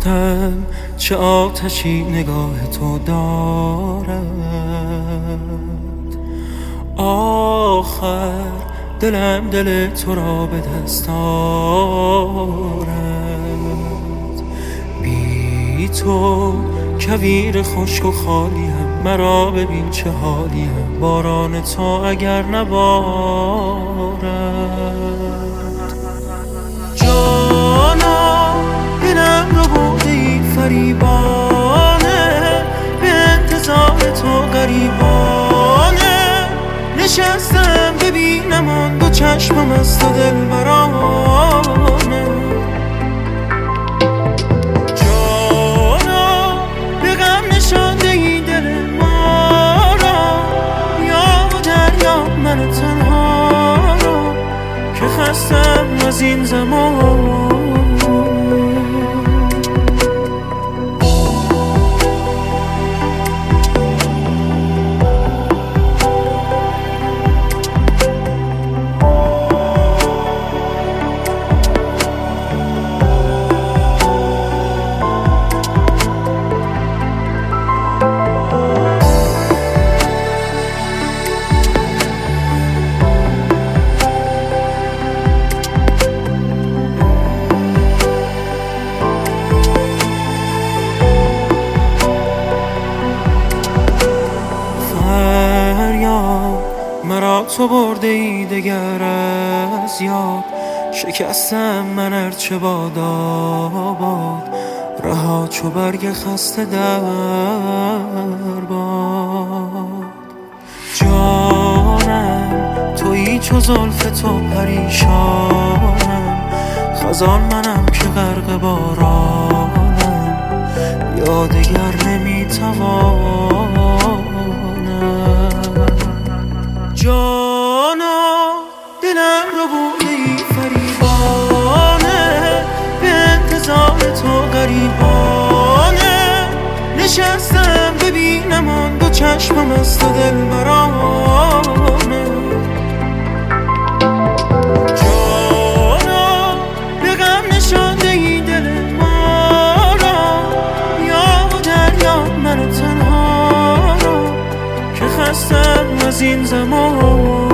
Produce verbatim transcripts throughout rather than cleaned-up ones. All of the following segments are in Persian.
گفتم چه آتشی نگاه تو دارد، آخر دلم دل تو را به دست آرد. بی تو کویر خشک و خالیم، مرا ببین چه حالیم، باران تو اگر نبارد. جانا دلم رو بردی فریبانه، به انتظار تو غریبانه نشستم ببینم آن دو چشمم از تو دلبرانه. جانا به غم نشانده ای دل ما را، یا و دریا من تنها را که خستم از این زمان. مرا تو برده ای دگر از یاد، شکستم من ارچه باد آباد، رها چو برگ خسته در باد. جانم تویی چو زلف تو پریشانم، خزان منم که غرق بارانم، یا دگر نمیتوانم. جانا دلم رو بردی فریبانه، به انتظار تو غریبانه نشستم ببینم آن دو چشمم از تو دلبرانه. جانا به غم نشانده ای دل ما را، یا و دریا من تنها را که خستم از این زمان.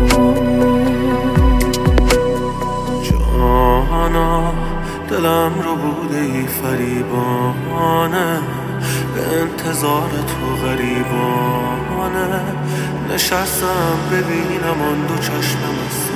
جانا دلم رو بوده ای فریبانه، به انتظار تو غریبانه نشستم ببینم آن دو چشمم از